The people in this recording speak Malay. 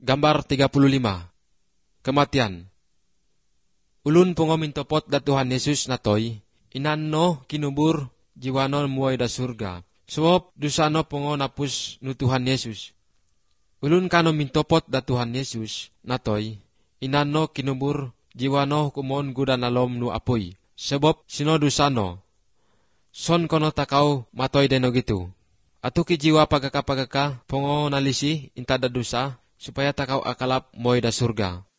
Gambar 35. Kematian. Ulun pungo mintopot da Tuhan Yesus natoy, inanno kinubur jiwano muay da surga. Suop dusano pungo napus nu Tuhan Yesus. Ulun kano mintopot da Tuhan Yesus natoy, inanno kinubur jiwano kumon gudan alom nu apoy. Sebab sino dusano, son kono takaw matoy deno gitu. Atu ki jiwa pagaka pungo nalisi intada dusa, supaya takaw akalap moy da surga.